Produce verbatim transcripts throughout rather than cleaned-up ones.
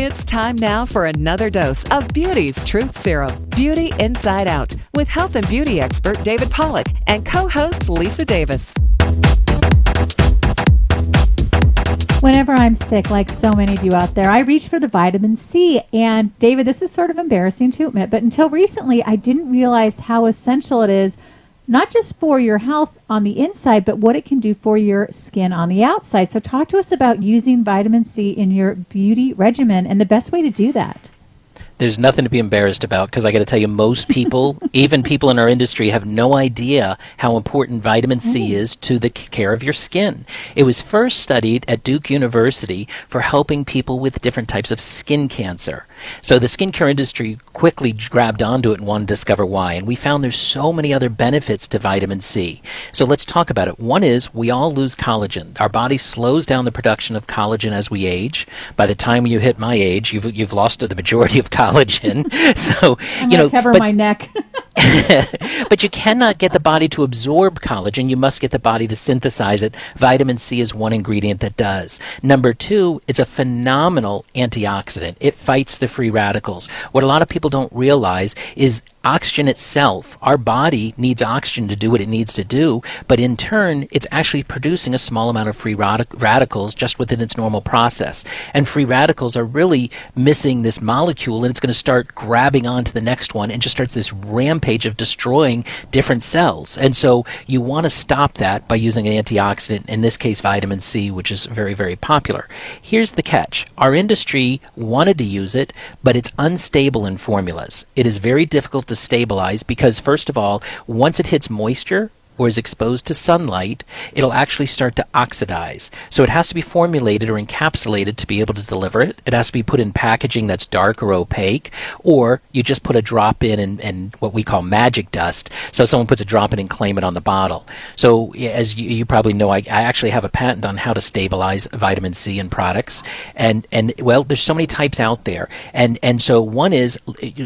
It's time now for another dose of Beauty's Truth Serum, Beauty Inside Out, with health and beauty expert David Pollack and co-host Lisa Davis. Whenever I'm sick, like so many of you out there, I reach for the vitamin C. And David, this is sort of embarrassing to admit, but until recently, I didn't realize how essential it is, not just for your health on the inside, but what it can do for your skin on the outside. So talk to us about using vitamin C in your beauty regimen and the best way to do that. There's nothing to be embarrassed about, because I got to tell you, most people, even people in our industry, have no idea how important vitamin C mm. is to the care of your skin. It was first studied at Duke University for helping people with different types of skin cancer. So the skincare industry quickly grabbed onto it and wanted to discover why. And we found there's so many other benefits to vitamin C. So let's talk about it. One is we all lose collagen. Our body slows down the production of collagen as we age. By the time you hit my age, you've you've lost the majority of collagen. So I'm you know, cover but, my neck. but you cannot get the body to absorb collagen. You must get the body to synthesize it. Vitamin C is one ingredient that does. Number two, it's a phenomenal antioxidant. It fights the free radicals. What a lot of people don't realize is oxygen itself, our body needs oxygen to do what it needs to do, but in turn, it's actually producing a small amount of free radic- radicals just within its normal process. And free radicals are really missing this molecule, and it's going to start grabbing onto the next one and just starts this rampage of destroying different cells. And so you want to stop that by using an antioxidant, in this case vitamin C, which is very, very popular. Here's the catch. Our industry wanted to use it, but it's unstable in formulas. It is very difficult to stabilize because, first of all, once it hits moisture or is exposed to sunlight, it'll actually start to oxidize. So it has to be formulated or encapsulated to be able to deliver it. It has to be put in packaging that's dark or opaque, or you just put a drop in and, and what we call magic dust. So someone puts a drop in and claim it on the bottle. So as you, you probably know, I, I actually have a patent on how to stabilize vitamin C in products. And, and well, there's so many types out there. And, and so one is,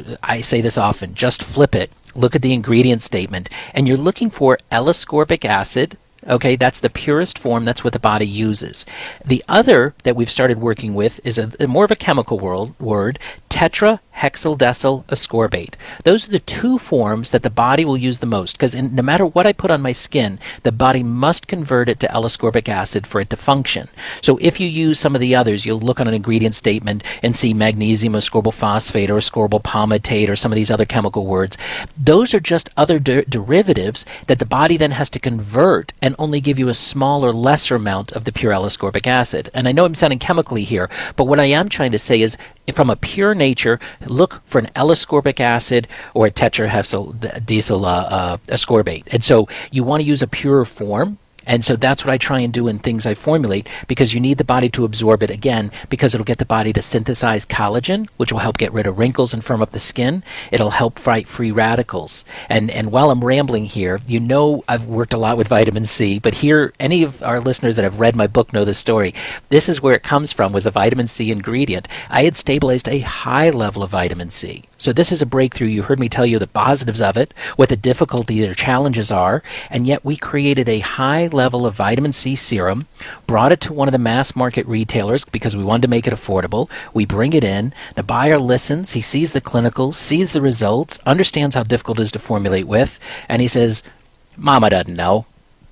I say this often, just flip it. Look at the ingredient statement, and you're looking for L-ascorbic acid. Okay, that's the purest form. That's what the body uses. The other that we've started working with is a, a more of a chemical world, word, tetrahexyldecyl ascorbate. Those are the two forms that the body will use the most, because no matter what I put on my skin, the body must convert it to L-ascorbic acid for it to function. So if you use some of the others, you'll look on an ingredient statement and see magnesium ascorbyl phosphate or ascorbyl palmitate or some of these other chemical words. Those are just other der- derivatives that the body then has to convert and only give you a smaller, lesser amount of the pure L-ascorbic acid. And I know I'm sounding chemically here, but what I am trying to say is, from a pure nature, look for an L-ascorbic acid or a tetrahexyldecyl uh, uh, ascorbate. And so you want to use a pure form. And so that's what I try and do in things I formulate, because you need the body to absorb it, again, because it'll get the body to synthesize collagen, which will help get rid of wrinkles and firm up the skin. It'll help fight free radicals. And and while I'm rambling here, you know I've worked a lot with vitamin C, but here, any of our listeners that have read my book know the story. This is where it comes from, was a vitamin C ingredient. I had stabilized a high level of vitamin C. So this is a breakthrough. You heard me tell you the positives of it, what the difficulty or challenges are, and yet we created a high level of vitamin C serum, brought it to one of the mass market retailers because we wanted to make it affordable. We bring it in. The buyer listens. He sees the clinicals, sees the results, understands how difficult it is to formulate with, and he says, Mama doesn't know.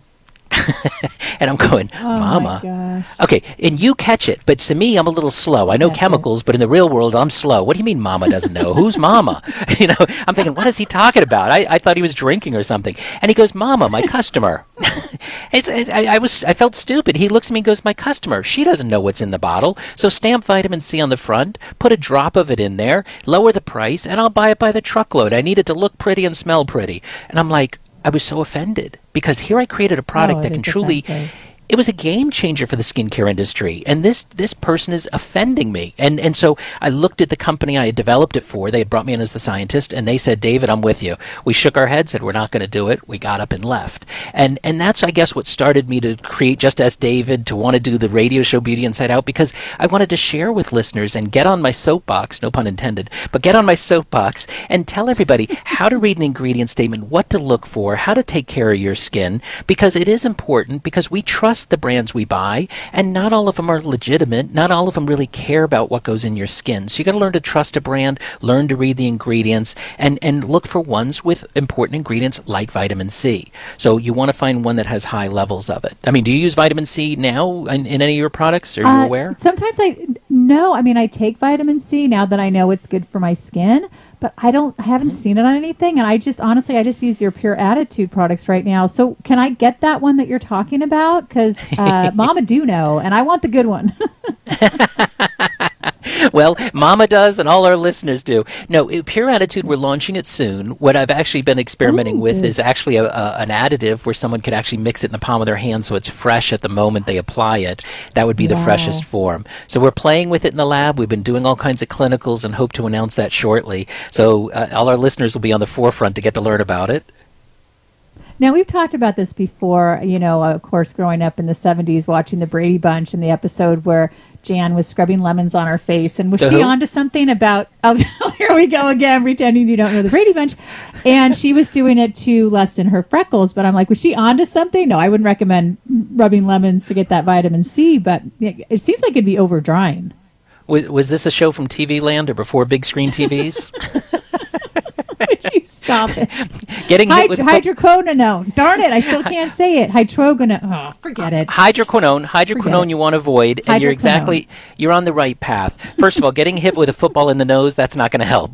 And I'm going, oh Mama. My gosh. Okay, and you catch it, but to me, I'm a little slow. I know That's chemicals, it. but in the real world, I'm slow. What do you mean Mama doesn't know? Who's Mama? You know, I'm thinking, what is he talking about? I, I thought he was drinking or something. And he goes, Mama, my customer. it's, it, I, I was, I felt stupid. He looks at me and goes, my customer. She doesn't know what's in the bottle. So stamp vitamin C on the front, put a drop of it in there, lower the price, and I'll buy it by the truckload. I need it to look pretty and smell pretty. And I'm like, I was so offended, because here I created a product oh, that can truly, offensive. It was a game changer for the skincare industry, and this this person is offending me. And and so I looked at the company I had developed it for. They had brought me in as the scientist, and they said, David, I'm with you. We shook our heads, said, we're not going to do it. We got up and left. And and that's, I guess, what started me to create Just Ask David, to want to do the radio show Beauty Inside Out, because I wanted to share with listeners and get on my soapbox, no pun intended, but get on my soapbox and tell everybody how to read an ingredient statement, what to look for, how to take care of your skin, because it is important, because we trust trust the brands we buy, and not all of them are legitimate. Not all of them really care about what goes in your skin. So you got to learn to trust a brand, learn to read the ingredients, and, and look for ones with important ingredients like vitamin C. So you want to find one that has high levels of it. I mean, do you use vitamin C now in, in any of your products? Are you Uh, aware? Sometimes I no. I mean, I take vitamin C now that I know it's good for my skin, but I don't. I haven't seen it on anything, and I just honestly, I just use your Pure Attitude products right now. So can I get that one that you're talking about? Because uh, Mama do know, and I want the good one. Well, Mama does, and all our listeners do. No, it- Pure Attitude, we're launching it soon. What I've actually been experimenting Ooh. with is actually a, a, an additive where someone could actually mix it in the palm of their hand so it's fresh at the moment they apply it. That would be the Wow. freshest form. So we're playing with it in the lab. We've been doing all kinds of clinicals and hope to announce that shortly. So uh, all our listeners will be on the forefront to get to learn about it. Now, we've talked about this before, you know, of course, growing up in the seventies, watching the Brady Bunch and the episode where Jan was scrubbing lemons on her face. And was The she who? onto something about, oh, here we go again, pretending you don't know the Brady Bunch. And she was doing it to lessen her freckles. But I'm like, was she onto something? No, I wouldn't recommend rubbing lemons to get that vitamin C, but it it seems like it'd be over drying. Was, was this a show from T V Land or before big screen T Vs? Would you stop it? Getting hit Hyd- with hydroquinone. Darn it, I still can't say it. Hydroquinone. Oh, forget it. Hydroquinone, hydroquinone Forget it. you want to avoid, and you're Hydroquinone. exactly, you're on the right path. First of all, getting hit with a football in the nose, that's not going to help.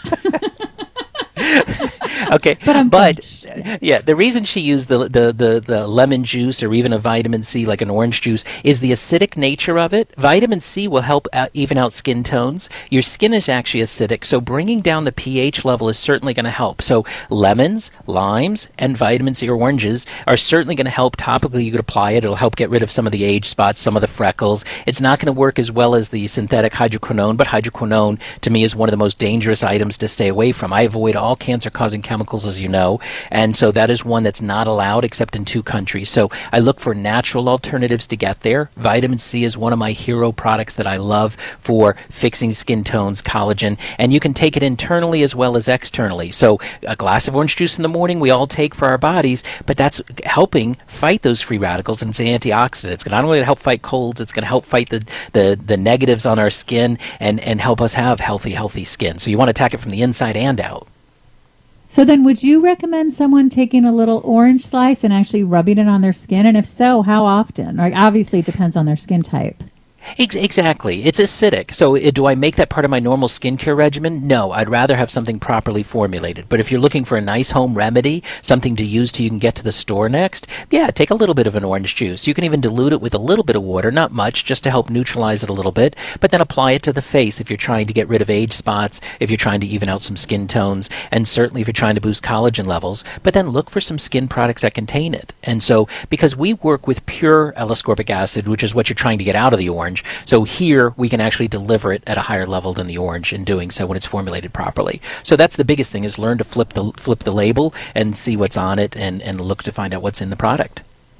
Okay, But I'm but French. yeah, the reason she used the, the the the lemon juice or even a vitamin C like an orange juice is the acidic nature of it. Vitamin C will help out, even out skin tones. Your skin is actually acidic, so bringing down the pH level is certainly going to help. So lemons, limes, and vitamin C or oranges are certainly going to help topically. You could apply it; it'll help get rid of some of the age spots, some of the freckles. It's not going to work as well as the synthetic hydroquinone, but hydroquinone to me is one of the most dangerous items to stay away from. I avoid all cancer-causing chemicals, as you know, and so that is one that's not allowed except in two countries. So I look for natural alternatives to get there. Vitamin C is one of my hero products that I love for fixing skin tones, collagen, and you can take it internally as well as externally. So a glass of orange juice in the morning we all take for our bodies, but that's helping fight those free radicals, and it's an antioxidant. It's not only going to help fight colds, it's going to help fight the, the, the negatives on our skin and, and help us have healthy, healthy skin. So you want to attack it from the inside and out. So then would you recommend someone taking a little orange slice and actually rubbing it on their skin? And if so, how often? Like, obviously, it depends on their skin type. Ex- Exactly. It's acidic. So uh, do I make that part of my normal skincare regimen? No. I'd rather have something properly formulated. But if you're looking for a nice home remedy, something to use till you can get to the store next, yeah, take a little bit of an orange juice. You can even dilute it with a little bit of water, not much, just to help neutralize it a little bit, but then apply it to the face if you're trying to get rid of age spots, if you're trying to even out some skin tones, and certainly if you're trying to boost collagen levels. But then look for some skin products that contain it. And so, because we work with pure L-ascorbic acid, which is what you're trying to get out of the orange, so here we can actually deliver it at a higher level than the orange in doing so when it's formulated properly. So that's the biggest thing, is learn to flip the flip the label and see what's on it, and, and look to find out what's in the product.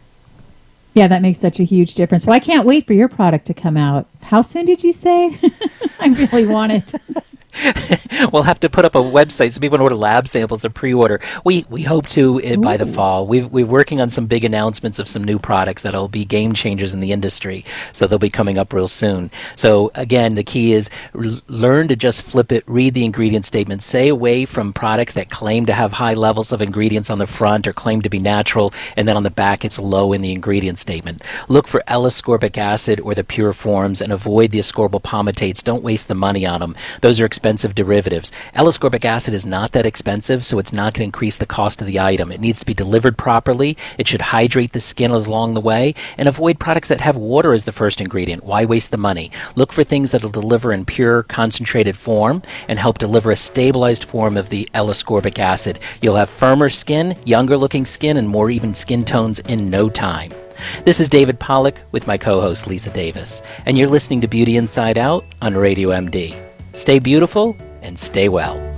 Yeah, that makes such a huge difference. Well, I can't wait for your product to come out. How soon did you say? I really want it. We'll have to put up a website so people can order lab samples or pre-order. We we hope to uh, by the Ooh. fall. We've, we're working on some big announcements of some new products that'll be game changers in the industry. So they'll be coming up real soon. So again, the key is l- learn to just flip it, read the ingredient statement, stay away from products that claim to have high levels of ingredients on the front or claim to be natural, and then on the back it's low in the ingredient statement. Look for L-ascorbic acid or the pure forms and avoid the ascorbyl palmitates. Don't waste the money on them. Those are expensive derivatives. L-ascorbic acid is not that expensive, so it's not going to increase the cost of the item. It needs to be delivered properly. It should hydrate the skin along the way, and avoid products that have water as the first ingredient. Why waste the money? Look for things that will deliver in pure, concentrated form and help deliver a stabilized form of the L-ascorbic acid. You'll have firmer skin, younger looking skin, and more even skin tones in no time. This is David Pollock with my co-host Lisa Davis, and you're listening to Beauty Inside Out on Radio M D. Stay beautiful and stay well.